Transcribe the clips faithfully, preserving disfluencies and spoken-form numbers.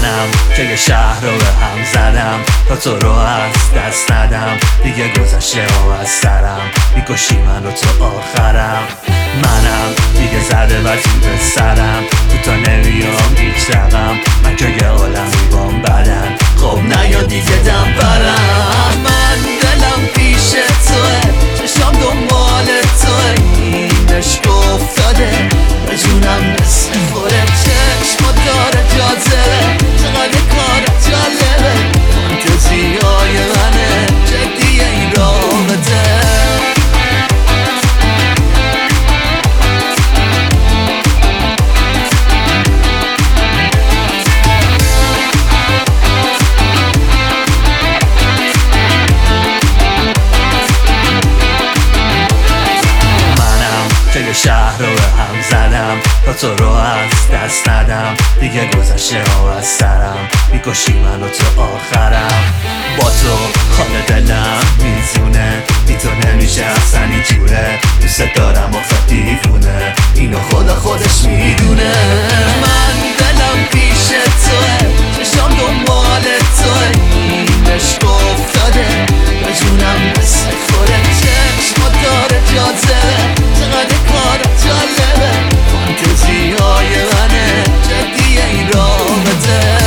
منم که یه شهر رو به هم زدم تا تو رو از دست ندم. دیگه گذشته و از سرم میکشی من رو تو آخرم. منم دیگه زده و به سرم تو تا نمیام هیچ رقم. من که یه عالمی بام بدن خب نیا دیگه دم برم. من دلم پیش توه چشام دنبال توه. این عشق افتاده به جونم مثل خوره. چشم داره جاذبه چقدر کار جالبه. فانتزی های منه جدیه این رابطه. که شهر رو به هم زدم تا تو رو از دست ندم. دیگه گذشته و از سرم میکشی من رو تو آخرم. با تو حال دلم میزونه بی تو نمیشه اصلا اینجوره. دوست دارم آخه دیوونه اینو خدا خودش میدونه. من دلم پیش توه چشام دنبال توه. این عشق افتاده به جونم مثل خوره. چشم داره جاذبه چقدر کار جالبه. فانتزی های منه جدیه این رابطه.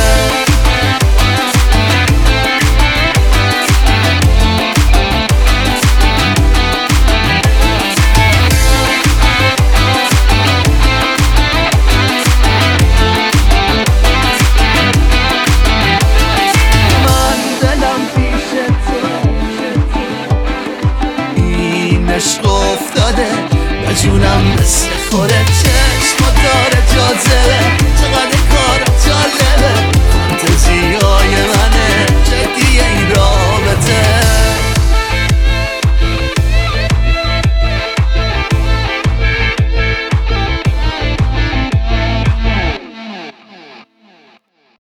من دلم پیش تو این عشق افتاده به جونم مثل خوره. چشم داره جاذبه